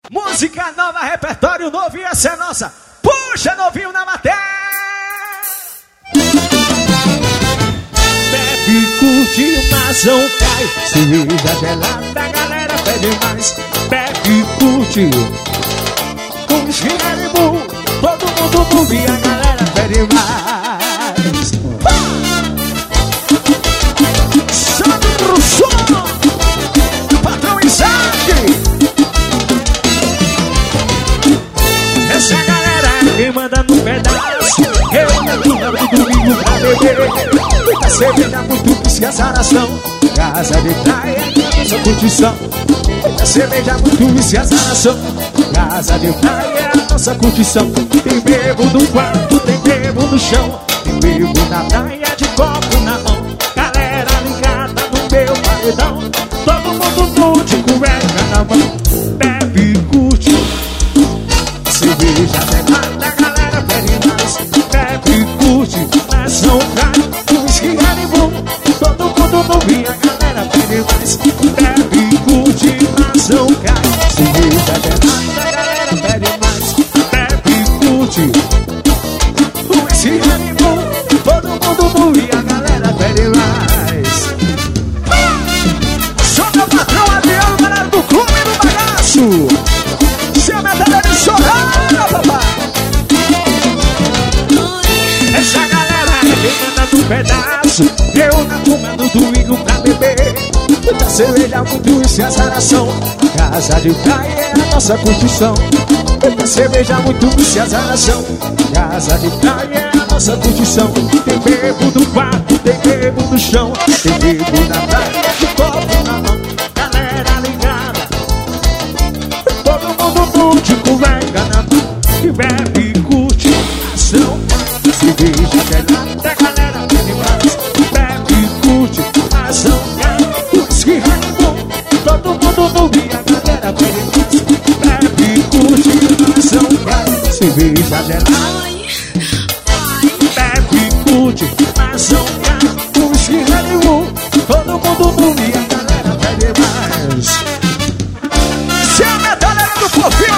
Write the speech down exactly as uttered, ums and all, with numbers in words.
Música nova, repertório novo e essa é nossa. Puxa, novinho na matéria. Bebe, curte, mas não cai. Cerveja gelada, a galera pede mais. Bebe, curte, com esquerdo, todo mundo bebe e a galera pede mais. Sobe o som, patrão Isaac. Essa galera que manda no pedaço. Eu me turma do domingo pra beber. Muita cerveja, muito whisky, azaração. Casa de praia, nossa curtição. Muita cerveja, muito whisky, azaração. Casa de praia, nossa curtição. Tem bebo no quarto, tem bebo no chão. Tem bebo na praia, de copo na mão. Galera ligada no meu paredão. Todo mundo nu de cueca na mão. Bebe e curte. Cerveja gelada, a galera pede mais. Bebe e curte, mas não cai. Whisky Red Bull, todo mundo não vê, a galera pede mais. Bebe e curte, mas não cai. Cerveja gelada, a galera pede mais. Bebe e curte. Whisky Red Bull, todo mundo não vê, a galera pede mais. Sou meu patrão Adriano, galera do clube do bagaço. Seu medalha de chorar, papai. Essa galera que manda no pedaço. Eu na turma do domingo pra beber. Muita cerveja, muito whisky, azaração. Casa de praia é a nossa curtição. Muita cerveja, muito whisky, azaração. Casa de praia é a nossa curtição. Tem bebo no quarto, tem bebo no chão. Tem bebo na praia, de copo na mão. Galera ligada, todo mundo nu de cueca na mão. E bebe e curte, ação. Cerveja gelada, a galera pede mais. Bebe e curte, ação. Whisky Red Bull, todo mundo nu e a galera pede mais. Bebe e curte, ação. Cerveja gelada, bebe e curte, ação. Whisky Red Bull, todo mundo nu e a galera pede mais. Se a medalha do fofinho.